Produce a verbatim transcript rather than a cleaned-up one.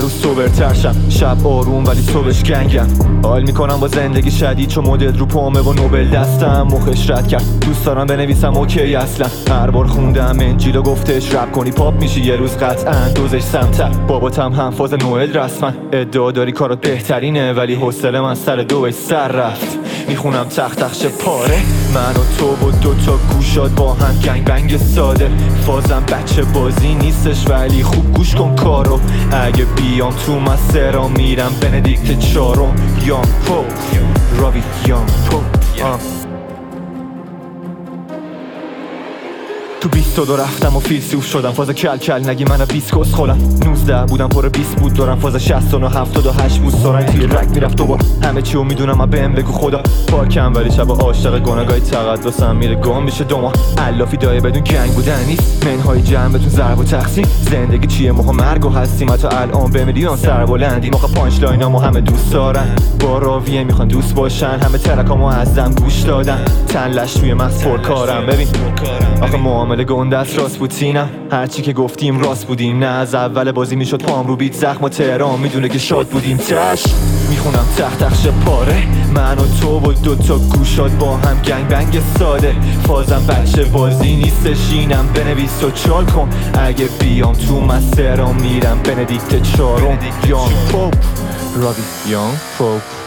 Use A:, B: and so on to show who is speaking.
A: روز سوبرتر شم، شب آروم ولی صبحش گنگم. حال میکنم با زندگی شدید چون مدل رو پامه و نوبل دستم مخش رد کرد. دوست دارم بنویسم اوکی اصلا، هر بار خوندم انجیل و گفتش رپ کنی پاپ میشی یه روز قطعا دوزش سمتر. باباتم هم فاز نوئل رسما ادعا داری کارات بهترینه ولی حوصله من سر دوش سر رفت. میخونم تخت تخش پاره، من و تو و دوتا گوشات با هم گنگ بنگ ساده. فازم بچه بازی نیستش ولی خوب گوش کن کارو. اگه بیام تو مسیرام میرم بندیکت چارم. یان پوپ راوی یان پوپ. تو بیست و دو رفتم و فیلسوف شدم، فاز کل کل نگی من بیست کس خولم. نوزده بودم پر بیست بود دارم، فاز شصت و نه هفتاد و هشت بود سرنگ توی رک میرفت و با همه چیو میدونم. من بهم بگو خدا پاکم ولی شب عاشق گناهگاهی تقدسم میره گم میشه دوما. علافی دایه بدون گنگ بودن نیست، منهای جمع بتون ضرب و تقسیم. زندگی چیه موقع مرگ و هستیم، حتی الان به میلیون سر بلندی. موقع پانچ لاینا همه دوست دارن، با راویه میخوان دوست باشن. همه ترکامو ازم گوش دادن، تن لش توی مغز پرکارم. ببین آخه معامله گنده است راست بود سینم، هرچی که گفتیم راست بودیم. نه از اول بازی میشد پام رو بیت زخم و تهران میدونه که شاد بودیم. تش میخونم تخت تخش پاره، من و تو و دوتا گوشات با هم گنگ بنگ ساده. فازم بچه بازی نیستش اینم بنویس و چال کن. اگه بیام تو مسیرام میرم بندیکت چارم. یان پوپ راوی یان پوپ.